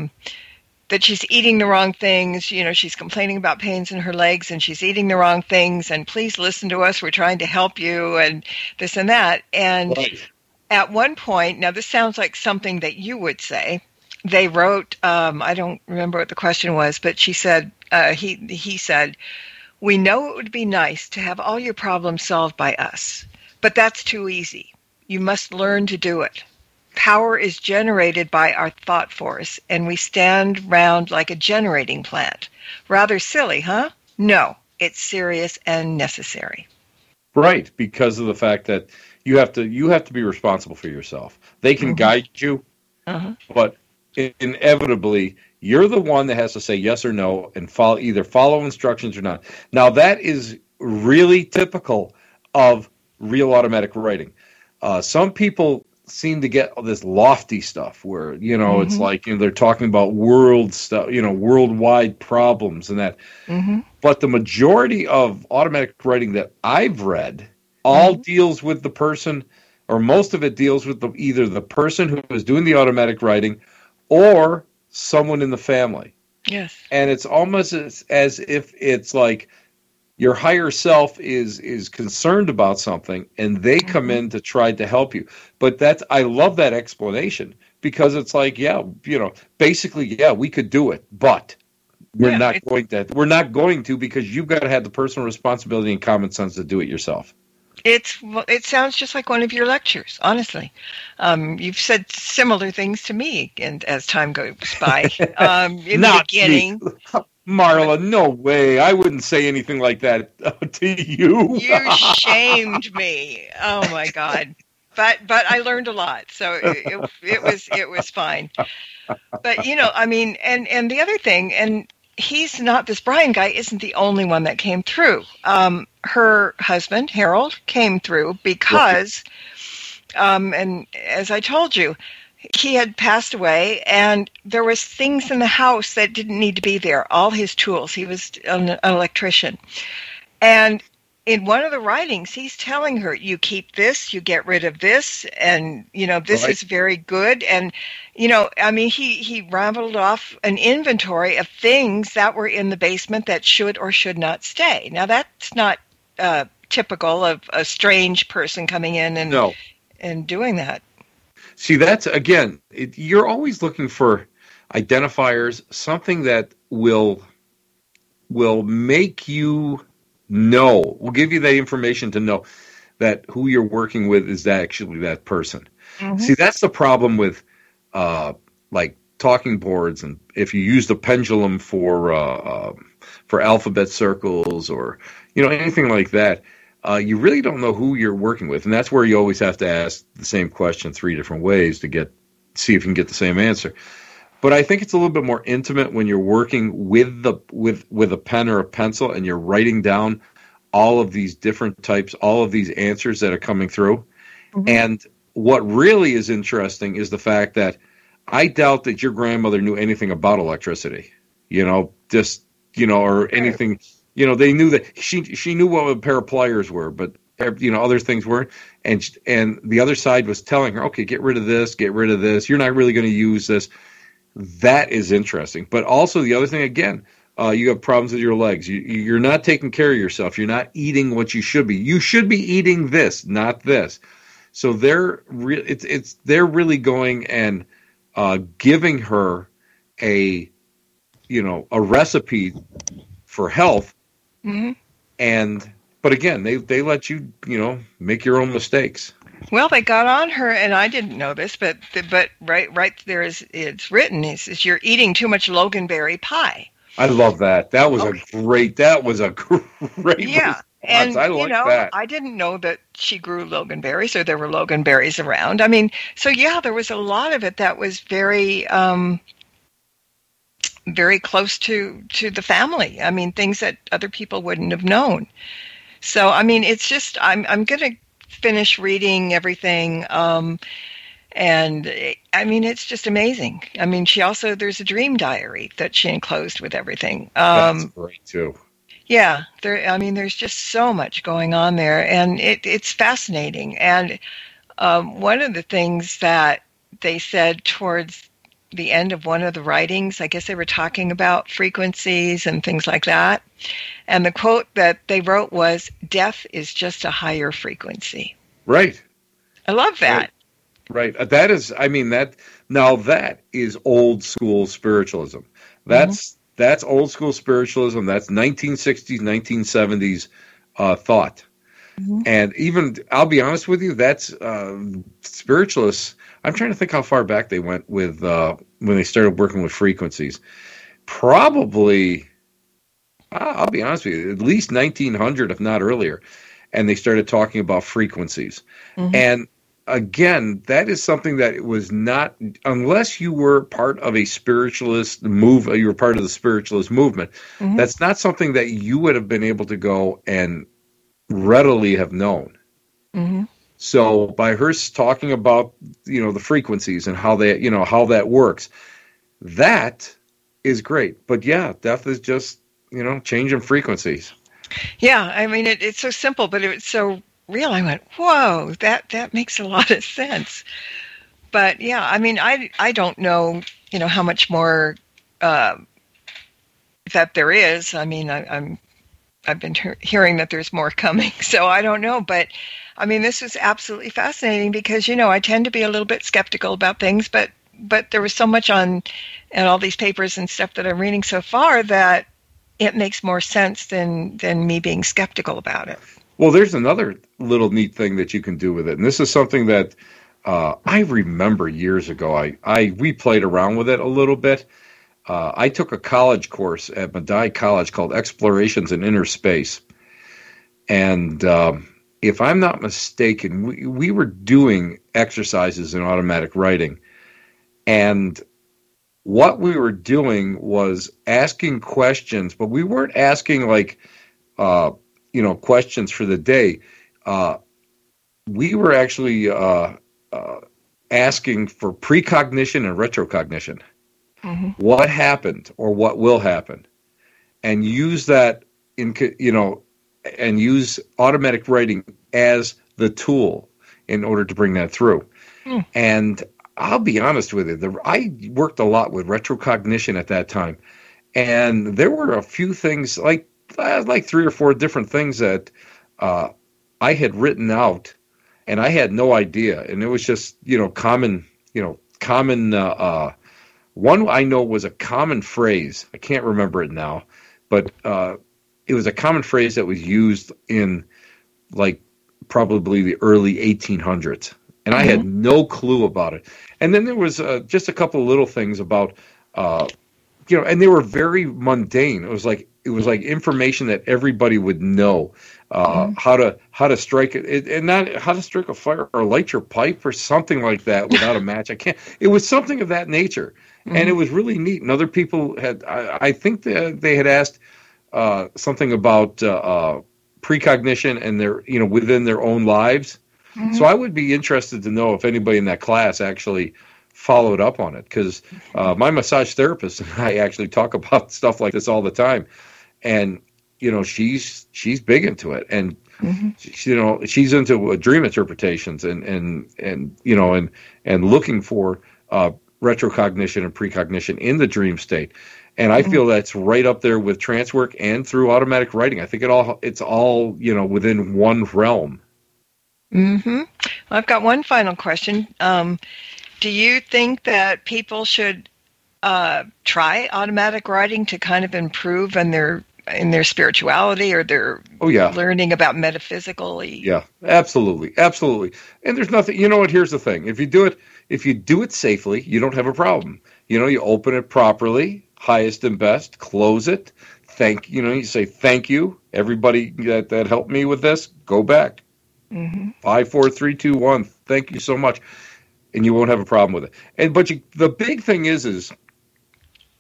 S3: that she's eating the wrong things. She's complaining about pains in her legs and she's eating the wrong things. And please listen to us. We're trying to help you and this and that. And at one point, now this sounds like something that you would say. They wrote, I don't remember what the question was, but she said, he said, we know it would be nice to have all your problems solved by us, but that's too easy. You must learn to do it. Power is generated by our thought force, and we stand round like a generating plant. Rather silly, huh? No, it's serious and necessary.
S4: Right, because of the fact that you have to be responsible for yourself. They can guide you, but inevitably, you're the one that has to say yes or no and either follow instructions or not. Now, that is really typical of real automatic writing. Some people seem to get this lofty stuff where, it's like, they're talking about world stuff, worldwide problems and that. But the majority of automatic writing that I've read all deals with the person, or most of it deals with either the person who is doing the automatic writing or someone in the family.
S3: Yes. And
S4: it's almost as if it's like your higher self is concerned about something and they come in to try to help you. But I love that explanation, because it's like, basically, we could do it, but we're not going to, because you've got to have the personal responsibility and common sense to do it yourself.
S3: It sounds just like one of your lectures, honestly. You've said similar things to me, and as time goes by, in the beginning.
S4: Me. Marla, no way. I wouldn't say anything like that to you.
S3: You shamed me. Oh my God. But I learned a lot, so it was fine. But and the other thing, and he's not, this Brian guy isn't the only one that came through. Her husband, Harold, came through because, and as I told you, he had passed away, and there was things in the house that didn't need to be there. All his tools. He was an electrician. And in one of the writings, he's telling her, you keep this, you get rid of this, and, this is very good. And, he rambled off an inventory of things that were in the basement that should or should not stay. Now, that's not typical of a strange person coming in and doing that.
S4: See, that's, again, you're always looking for identifiers, something that will make you know, will give you that information to know that who you're working with is actually that person. See, that's the problem with like talking boards, and if you use the pendulum for alphabet circles or anything like that, you really don't know who you're working with, and that's where you always have to ask the same question 3 different ways to see if you can get the same answer. But I think it's a little bit more intimate when you're working with a pen or a pencil and you're writing down all of these different types, all of these answers that are coming through. And what really is interesting is the fact that I doubt that your grandmother knew anything about electricity, or anything. They knew that she knew what a pair of pliers were, but other things weren't. And the other side was telling her, okay, get rid of this. You're not really going to use this. That is interesting. But also the other thing, again, you have problems with your legs. You're not taking care of yourself. You're not eating what you should be. You should be eating this, not this. So they're really going and giving her a recipe for health. But again, they let you make your own mistakes.
S3: Well, they got on her, and I didn't know this, but right there it's written. It says you're eating too much Loganberry pie.
S4: I love that. That was a great.
S3: Yeah, and
S4: I like that.
S3: I didn't know that she grew Loganberries, or there were Loganberries around. I mean, so yeah, there was a lot of it that was very, very close to the family. I mean, things that other people wouldn't have known. So, I mean, it's just, I'm going to finish reading everything. And I mean, it's just amazing. I mean, there's a dream diary that she enclosed with everything.
S4: That's great too.
S3: Yeah, there's just so much going on there, and it's fascinating. And one of the things that they said towards the end of one of the writings, I guess they were talking about frequencies and things like that. And the quote that they wrote was, "Death is just a higher frequency."
S4: Right.
S3: I love that.
S4: Right. That is, I mean, that is old school spiritualism. That's old school spiritualism. That's 1960s, 1970s thought. Mm-hmm. And even, I'll be honest with you, that's spiritualists. I'm trying to think how far back they went with when they started working with frequencies. Probably, I'll be honest with you, at least 1900, if not earlier. And they started talking about frequencies. Mm-hmm. And again, that is something that it was not, unless you were part of a spiritualist you were part of the spiritualist movement, mm-hmm. that's not something that you would have been able to go and readily have known. Mm-hmm. So by her talking about, the frequencies and how that works, that is great. But yeah, death is just, changing frequencies.
S3: Yeah, I mean, it's so simple, but it's so real. I went, whoa, that makes a lot of sense. But yeah, I mean, I don't know, how much more that there is. I mean, I've been hearing that there's more coming, so I don't know. But I mean, this was absolutely fascinating because, I tend to be a little bit skeptical about things, but there was so much and all these papers and stuff that I'm reading so far that it makes more sense than me being skeptical about it.
S4: Well, there's another little neat thing that you can do with it, and this is something that I remember years ago. We played around with it a little bit. I took a college course at Medaille College called Explorations in Inner Space, and if I'm not mistaken, we were doing exercises in automatic writing, and what we were doing was asking questions, but we weren't asking like questions for the day. We were actually asking for precognition and retrocognition. Mm-hmm. What happened or what will happen, and use that and use automatic writing as the tool in order to bring that through. Mm. And I'll be honest with you, I worked a lot with retrocognition at that time, and there were a few things like 3 or 4 different things that I had written out, and I had no idea, and it was just common. One I know was a common phrase. I can't remember it now, but it was a common phrase that was used in probably the early 1800s, and I had no clue about it. And then there was just a couple of little things about and they were very mundane. It was like information that everybody would know, how to strike it, and not how to strike a fire or light your pipe or something like that without a match. It was something of that nature, and it was really neat. And other people had, I think they had asked something about precognition and their, within their own lives. Mm-hmm. So I would be interested to know if anybody in that class actually followed up on it, because my massage therapist and I actually talk about stuff like this all the time, and she's big into it, and she's into dream interpretations and looking for retrocognition and precognition in the dream state, and I feel that's right up there with trance work and through automatic writing. I think it's all within one realm.
S3: Mm-hmm. Well, I've got one final question. Do you think that people should try automatic writing to kind of improve in their spirituality or their learning about metaphysically?
S4: Yeah, absolutely. And there's nothing. You know what? Here's the thing: if you do it safely, you don't have a problem. You open it properly, highest and best, close it. You say thank you, everybody that helped me with this. Go back. 5, 4, 3, 2, 1. Thank you so much. And you won't have a problem with it. But the big thing is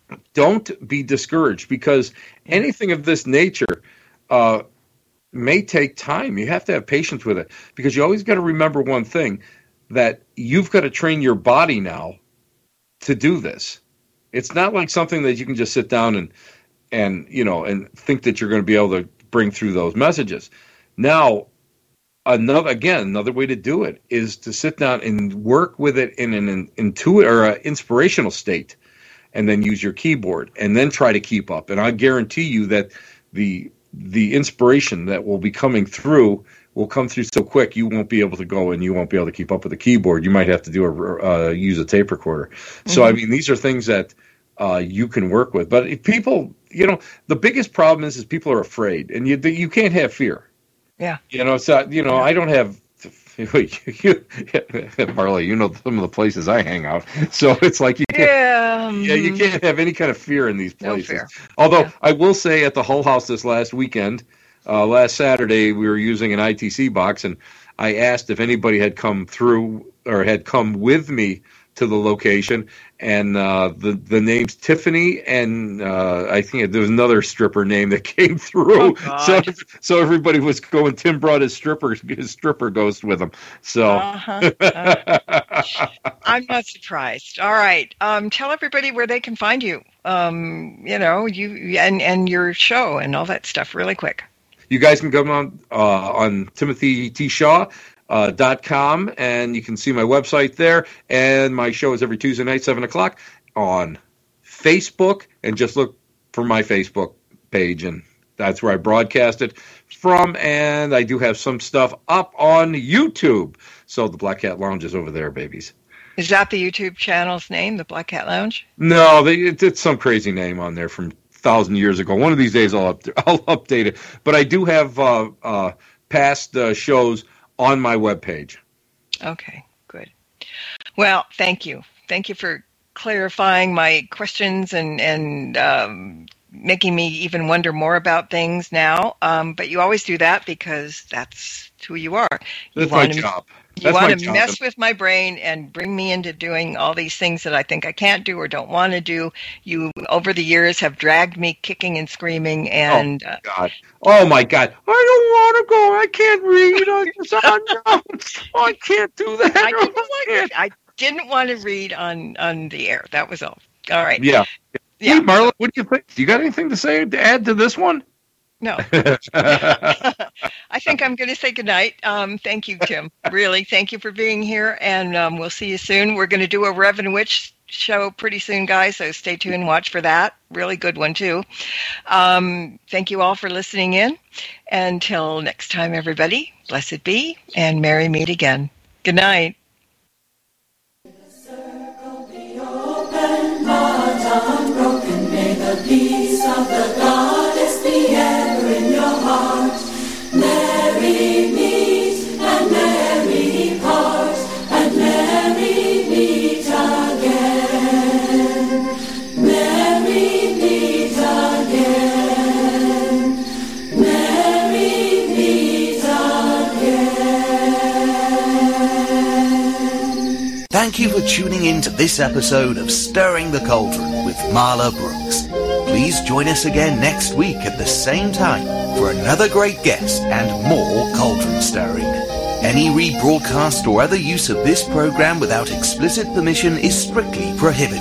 S4: don't be discouraged, because anything of this nature may take time. You have to have patience with it, because you always got to remember one thing, that you've got to train your body now to do this. It's not like something that you can just sit down and think that you're going to be able to bring through those messages. Now, another way to do it is to sit down and work with it in an intuitive or an inspirational state, and then use your keyboard and then try to keep up. And I guarantee you that the inspiration that will be coming through will come through so quick you won't be able to go, and you won't be able to keep up with the keyboard. You might have to use a tape recorder. Mm-hmm. So I mean, these are things that you can work with. But if people, the biggest problem is people are afraid, and you can't have fear.
S3: Yeah.
S4: So I don't have. Marla, some of the places I hang out, so it's like you can't have any kind of fear in these places. No fear. Although I will say, at the Hull House this last weekend, last Saturday, we were using an ITC box, and I asked if anybody had come through or had come with me to the location, and the names Tiffany and I think there was another stripper name that came through. Oh, so everybody was going. Tim brought his stripper ghost with him. So
S3: I'm not surprised. All right, tell everybody where they can find you. You and your show and all that stuff really quick.
S4: You guys can come on Timothy T. Shaw. .com, and you can see my website there, and my show is every Tuesday night 7:00 on Facebook, and just look for my Facebook page, and that's where I broadcast it from. And I do have some stuff up on YouTube, so the Black Cat Lounge is over there, babies.
S3: Is that the YouTube channel's name, the Black Cat Lounge?
S4: No, it's some crazy name on there from 1,000 years ago. One of these days I'll update it, but I do have past shows on my webpage.
S3: Okay, good. Well, thank you. Thank you for clarifying my questions and making me even wonder more about things now. But you always do that because that's who you are.
S4: That's my job.
S3: You want to mess with my brain and bring me into doing all these things that I think I can't do or don't want to do. You, over the years, have dragged me kicking and screaming. And
S4: oh my God! I don't want to go. I can't read. I can't do that.
S3: I didn't want to read on the air. That was all. All right.
S4: Yeah. Hey, Marla, what do you think? Do you got anything to add to this one?
S3: No. I think I'm going to say goodnight. Thank you, Tim. Really, thank you for being here, and we'll see you soon. We're going to do a Reverend Witch show pretty soon, guys, so stay tuned and watch for that. Really good one, too. Thank you all for listening in. Until next time, everybody, blessed be, and merry meet again. Good night.
S8: Peace of the goddess be ever in your heart. Merry meet and merry part, and merry meet again. Merry meet again. Merry meet again.
S2: Thank you for tuning in to this episode of Stirring the Cauldron with Marla Brooks. Please join us again next week at the same time for another great guest and more cauldron stirring. Any rebroadcast or other use of this program without explicit permission is strictly prohibited.